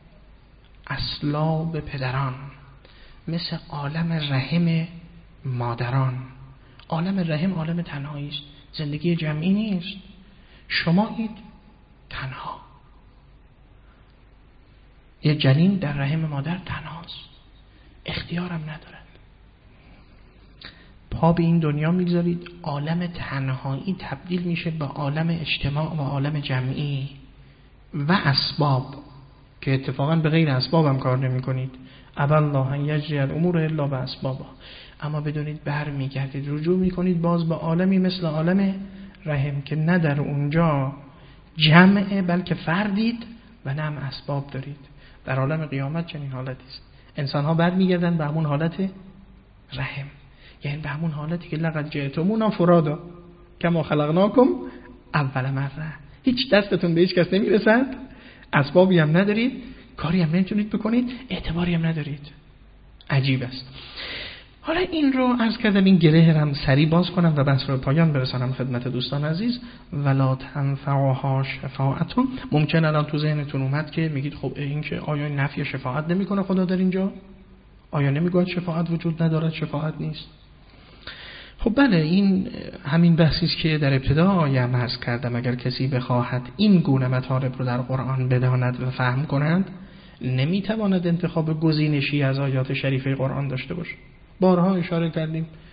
اسلاب پدران، مثل عالم رحم مادران. عالم رحم عالم تنهایی است، زندگی جمعی نیست. شما اید تنها، یه جنین در رحم مادر تنهاست، اختیارم ندارد. پا به این دنیا میگذارید، عالم تنهایی تبدیل میشه به عالم اجتماع و عالم جمعی و اسباب که اتفاقا به غیر اسباب هم کار نمی کنید. ابا الله ان یجری الامور الا باسبابها. اما بدونید بر میگردید، رجوع میکنید باز به عالمی مثل عالم رحم که نه در اونجا جمعه بلکه فردید و نه هم اسباب دارید. در عالم قیامت چنین حالتی است. انسان ها بر میگردن به همون حالت رحم، یعنی به همون حالتی که لقد جئتمونا فرادا کما خلقناکم اول مره. هیچ دستتون به هیچ کس نمیرسد، اسبابی هم ندارید، کاری هم نمیتونید بکنید، اعتباری هم ندارید. عجیب است. حالا این رو عرض کردم، این گره هم سریع باز کنم و بحث رو پایان برسانم خدمت دوستان عزیز. ولا تنفعها شفاعتون. ممکن الان تو ذهنتون اومد که میگید خب این که آیا نفی شفاعت نمیکنه خدا در اینجا؟ آیا نمیگوید شفاعت وجود ندارد، شفاعت نیست؟ خب بله، این همین بحثی است که در ابتدا آیم عرض کردم. اگر کسی بخواهد این گونه مطالب رو در قرآن بداند و فهم کند، نمیتواند انتخاب گزینشی از آیات شریفه قرآن داشته باشه. بارها اشاره کردیم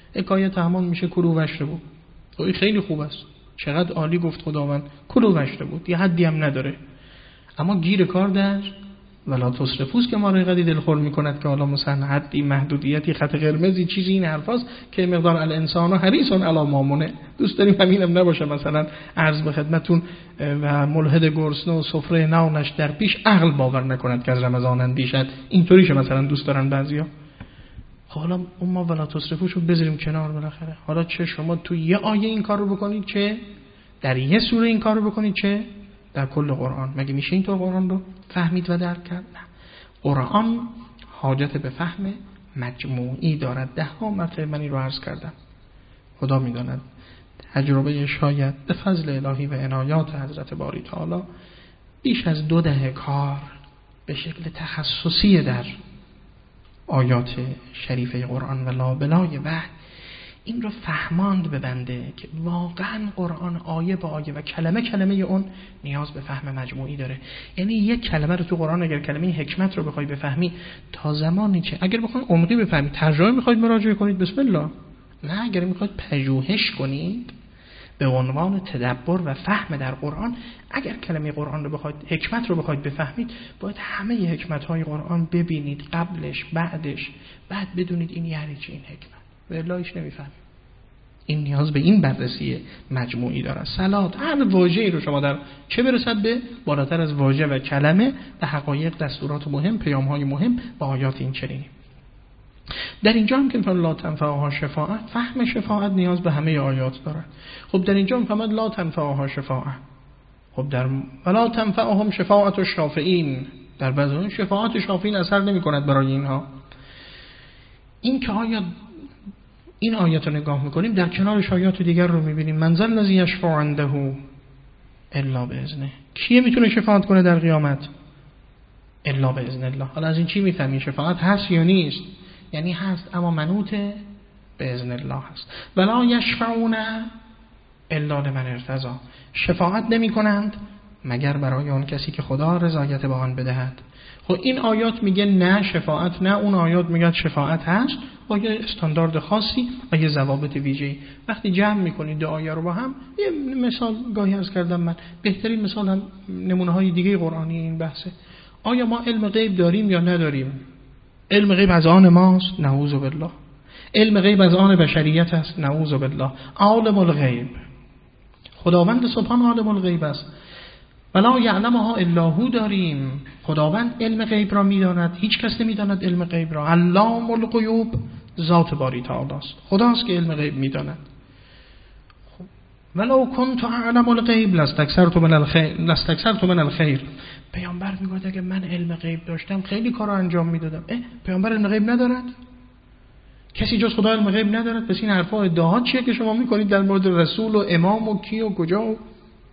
حکایت همون میشه کلوا واشربوا. این خیلی خوب است، چقدر عالی گفت خداوند کلوا واشربوا، یه حدی هم نداره. اما گیر کار در ولا تصرفوا که ما رو اینقدر دلخور میکند که حالا مثلا حدی، محدودیتی، خط قرمزی، چیزی، این حرفاست که مقدار الانسان حریص علی ما منع. دوست داریم همینم نباشه. مثلا عرض به خدمتتون و ملحد گرسنه و سفره نانش در پیش عقل باور نکند که از رمضان اندیشد. اینطوریشه مثلا دوست دارن بعضیا. حالا اون ما ولا تصرفوشو بذاریم کنار بالاخره. حالا چه شما تو یه آیه این کار رو بکنید، چه در یه سوره این کار رو بکنید، چه در کل قرآن. مگه میشه اینطور قرآن رو فهمید و درک کرد؟ نه. قرآن حاجت به فهم مجموعی دارد. ده ها مرتبه من این رو عرض کردم. خدا میداند تجربه شاید به فضل الهی و عنایات حضرت باری تعالی بیش از دو دهه کار به شکل تخصصی در آیات شریفه قرآن و لابلای وحی این رو فهماند به بنده که واقعا قرآن آیه با آیه و کلمه کلمه اون نیاز به فهم مجموعی داره. یعنی یک کلمه رو تو قرآن اگر کلمه حکمت رو بخوای بفهمی تا زمانی که اگر بخواید عمقی بفهمید ترجمه میخواید مراجعه کنید بسم الله. نه اگر میخواید پژوهش کنید به عنوان تدبر و فهم در قرآن، اگر کلمه قرآن رو بخواید حکمت رو بخواید بفهمید باید همه حکمت‌های قرآن ببینید، قبلش بعدش، بعد بدونید این یعنی چی این حکمت. واللهش نمیفهمید. این نیاز به این بررسی مجموعی داره. صلات هر واژه‌ای رو شما در چه برسد به بالاتر از واژه و کلمه و حقایق، دستورات مهم، پیام‌های مهم و آیات این چنینی. در اینجا هم که لا تنفعها شفاعت، فهم شفاعت نیاز به همه آیات داره. خب در اینجا هم فهمد لا تنفعها شفاعت. خب در ولا تنفعهم شفاعت الشافعین، در بعضی شفاعت شافعین اثر نمی‌کند برای اینها. این که آیا این آیات رو نگاه میکنیم در کنارش آیات دیگر رو میبینیم. من ذا الذی یشفع عنده الا باذنه. کیه میتونه شفاعت کنه در قیامت؟ الا باذن الله. حالا از این چی میفهمیم شفاعت هست یا نیست؟ یعنی هست اما منوط باذن الله هست. ولا یشفعون الا لمن ارتضی. شفاعت نمیکنند مگر برای اون کسی که خدا رضایت به آن بدهد. خب این آیات میگه نه شفاعت نه، اون آیات میگه شفاعت هست با یه استاندارد خاصی و یه ضوابط ویژه‌ای. وقتی جمع میکنید دو آیه رو با هم، یه مثال گاهی عرض کردم من، بهترین مثال هم نمونه های دیگه قرآنی این بحثه. آیا ما علم غیب داریم یا نداریم؟ علم غیب از آن ماست؟ نعوذ بالله. علم غیب از آن بشریت است؟ نعوذ بالله. عالم الغیب، خداوند سبحان عالم الغیب است. ولا یعلمها الا هو داریم. خداوند علم غیب را میداند، هیچ کس نمیداند علم غیب را. علام الغیوب ذات باری تعالی است، خداست که علم غیب میداند. خب ولو کنت اعلم الغیب لاستكثرت من الخیر لاستكثرت من الخیر. پیامبر میگه اگه من علم غیب داشتم خیلی کارا انجام میدادم. اه پیامبر علم غیب ندارد؟ کسی جز خدا علم غیب ندارد؟ پس این حرفا ادعاها چیه که شما میکنید در مورد رسول و امام و کی و کجا و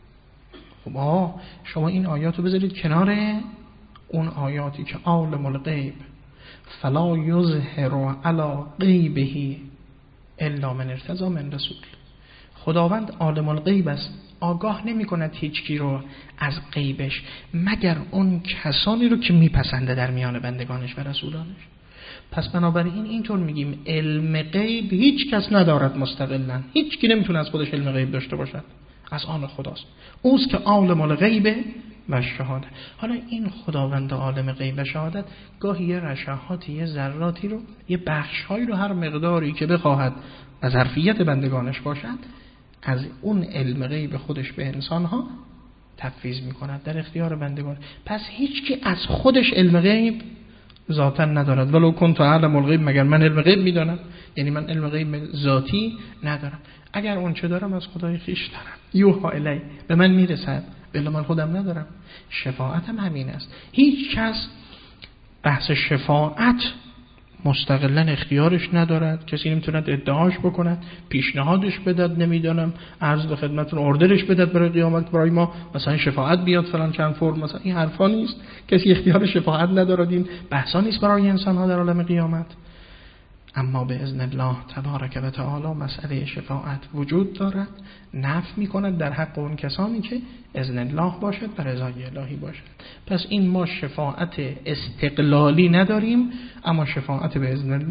خب آه شما این آیاتو بذارید کنار اون آیاتی که عالم الغیب فلا یظهر علی غیبه الا من ارتضی من رسول. خداوند عالم الغیب است، آگاه نمی کند هیچ کی رو از غیبش مگر اون کسانی رو که میپسنده در میان بندگانش و رسولانش. پس بنابراین اینطور میگیم علم غیب هیچ کس ندارد مستقلاً، هیچ کی نمیتونه از خودش علم غیب داشته باشد، از آن خداست. اوست که عالم الغیب و شهادت. حالا این خداوند عالم غیب و شهادت گاهی یه رشاهاتی، یه ذراتی رو، یه بخش‌هایی رو هر مقداری که بخواهد از ظرفیت بندگانش باشد از اون علم غیب خودش به انسان‌ها تفویض می‌کند در اختیار بندگان. پس هیچ کی از خودش علم غیب ذاتاً ندارد. ولو کنت اعلم الغیب، مگر من علم غیب می‌دانم؟ یعنی من علم غیب ذاتی ندارم. اگر اون چه دارم از خدای خویش دارم، یوحا الی، به من میرسد، بلا من خودم ندارم. شفاعت هم همین است. هیچ کس بحث شفاعت مستقلاً اختیارش ندارد، کسی نمیتوند ادعاش بکند، پیشنهادش بدد، نمیدانم عرض به خدمتتون اوردرش بدد برای قیامت برای ما مثلا شفاعت بیاد فلان چند فرم، مثلا این حرفا نیست. کسی اختیار شفاعت ندارد، این بحثا نیست برای انسان ها در عالم قیامت. اما به اذن الله تبارک و تعالی مسئله شفاعت وجود دارد، نفع میکند در حق اون کسانی که اذن الله باشد و رضای الهی باشد. پس این ما شفاعت استقلالی نداریم، اما شفاعت به اذن الله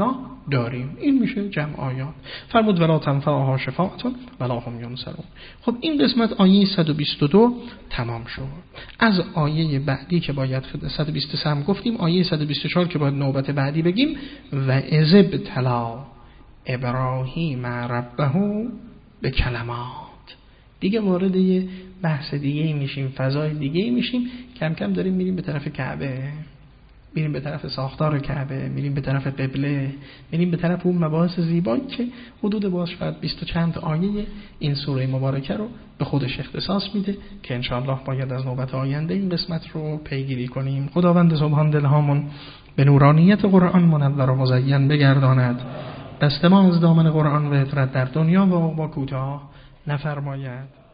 داریم. این میشه جمع آیات. فرمود ولا تنفعها شفاعة ولا هم ینصرون. خب این قسمت آیه صد و بیست و دو تمام شد. از آیه بعدی که باید صد و بیست و سه هم گفتیم، آیه صد و بیست و چهار که باید نوبت بعدی بگیم و اذ ابتلی ابراهیم ربه به کلمات. دیگه وارد یه بحث دیگه میشیم، فضای دیگه میشیم، کم کم داریم میریم به طرف کعبه، میریم به طرف ساختار کعبه، میریم به طرف قبله، میریم به طرف اون مباحث زیبایی که حدود باز شاید بیست و چند آیه این سوره مبارکه رو به خودش اختصاص میده که انشاءالله باید از نوبت آینده این قسمت رو پیگیری کنیم. خداوند سبحان دلهامون به نورانیت قرآن منور و مزین بگرداند، دست ما از دامن قرآن و عطرت در دنیا و عقبی کوتاه نفرماید.